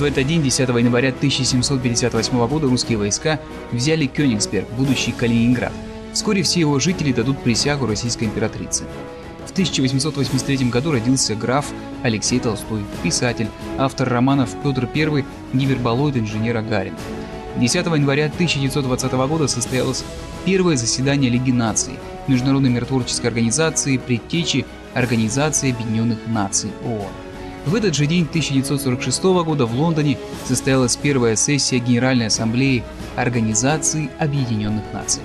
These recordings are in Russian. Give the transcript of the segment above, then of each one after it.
В этот день, 10 января 1758 года, русские войска взяли Кёнигсберг, будущий Калининград. Вскоре все его жители дадут присягу российской императрице. В 1883 году родился граф Алексей Толстой, писатель, автор романов «Петр I», «Гиперболоид инженера Гарина». 10 января 1920 года состоялось первое заседание Лиги наций, международной миротворческой организации, предтечи Организации Объединенных Наций ООН. В этот же день 1946 года в Лондоне состоялась первая сессия Генеральной Ассамблеи Организации Объединенных Наций.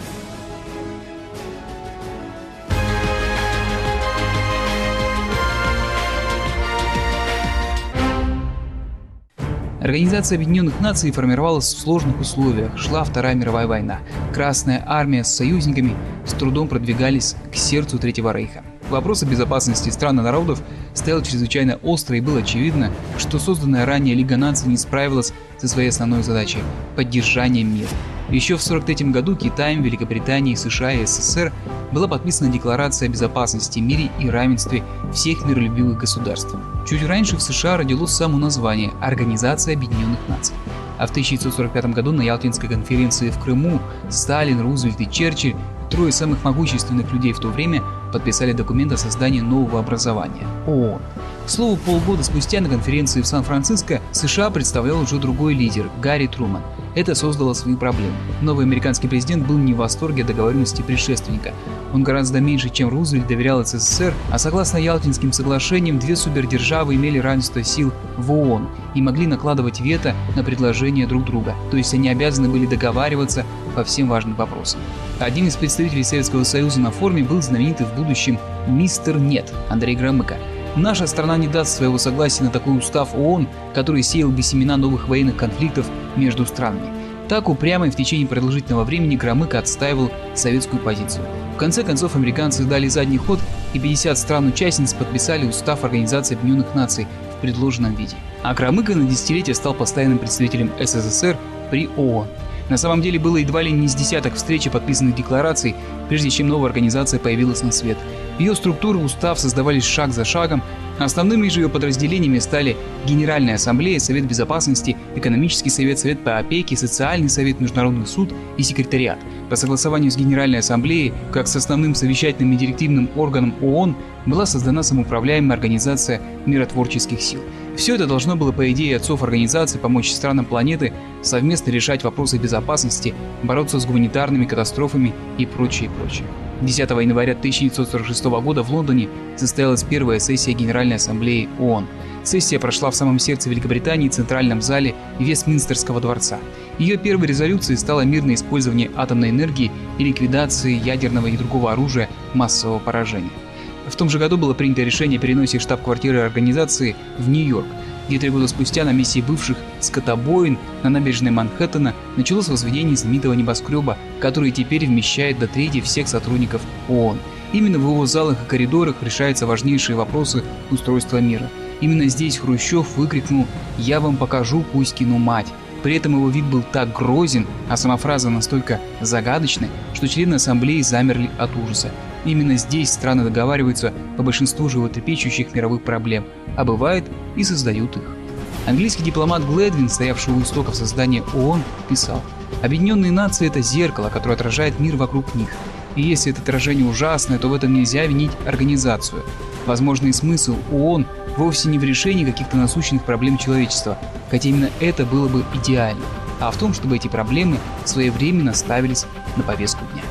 Организация Объединенных Наций формировалась в сложных условиях, шла Вторая мировая война. Красная армия с союзниками с трудом продвигались к сердцу Третьего Рейха. Вопрос о безопасности стран и народов стоял чрезвычайно остро, и было очевидно, что созданная ранее Лига наций не справилась со своей основной задачей – поддержанием мира. Еще в 1943 году Китаем, Великобританией, США и СССР была подписана Декларация о безопасности, мире и равенстве всех миролюбивых государств. Чуть раньше в США родилось само название – Организация Объединенных Наций. А в 1945 году на Ялтинской конференции в Крыму Сталин, Рузвельт и Черчилль, трое самых могущественных людей в то время, подписали документ о создании нового образования – ООН. К слову, полгода спустя на конференции в Сан-Франциско США представлял уже другой лидер – Гарри Труман. Это создало свои проблемы. Новый американский президент был не в восторге от договоренности предшественника. Он гораздо меньше, чем Рузвельт, доверял СССР, а согласно Ялтинским соглашениям, две супердержавы имели равенство сил в ООН и могли накладывать вето на предложения друг друга, то есть они обязаны были договариваться по всем важным вопросам. Один из представителей Советского Союза на форуме был знаменитый в будущем мистер Нет Андрей Громыко. Наша страна не даст своего согласия на такой устав ООН, который сеял бы семена новых военных конфликтов между странами. Так упрямо и в течение продолжительного времени Громыко отстаивал советскую позицию. В конце концов, американцы дали задний ход, и 50 стран-участниц подписали устав Организации Объединенных Наций в предложенном виде. А Громыко на десятилетие стал постоянным представителем СССР при ООН. На самом деле было едва ли не с десяток встреч и подписанных деклараций, прежде чем новая организация появилась на свет. Ее структура и устав создавались шаг за шагом. Основными же ее подразделениями стали Генеральная Ассамблея, Совет Безопасности, Экономический совет, Совет по опеке, Социальный совет, Международный суд и Секретариат. По согласованию с Генеральной Ассамблеей, как с основным совещательным и директивным органом ООН, была создана самоуправляемая организация миротворческих сил. Все это должно было, по идее отцов организации, помочь странам планеты совместно решать вопросы безопасности, бороться с гуманитарными катастрофами и прочее, прочее. 10 января 1946 года в Лондоне состоялась первая сессия Генеральной Ассамблеи ООН. Сессия прошла в самом сердце Великобритании, в центральном зале Вестминстерского дворца. Ее первой резолюцией стало мирное использование атомной энергии и ликвидации ядерного и другого оружия массового поражения. В том же году было принято решение о переносе штаб-квартиры организации в Нью-Йорк, где 3 года спустя на месте бывших скотобоин на набережной Манхэттена началось возведение знаменитого небоскреба, который теперь вмещает до трети всех сотрудников ООН. Именно в его залах и коридорах решаются важнейшие вопросы устройства мира. Именно здесь Хрущев выкрикнул «Я вам покажу Кузькину мать». При этом его вид был так грозен, а сама фраза настолько загадочной, что члены ассамблеи замерли от ужаса. Именно здесь страны договариваются по большинству животрепещущих мировых проблем, а бывает и создают их. Английский дипломат Гледвин, стоявший у истоков создания ООН, писал: «Объединенные нации – это зеркало, которое отражает мир вокруг них. И если это отражение ужасное, то в этом нельзя винить организацию. Возможный смысл ООН вовсе не в решении каких-то насущных проблем человечества, хотя именно это было бы идеально, а в том, чтобы эти проблемы своевременно ставились на повестку дня».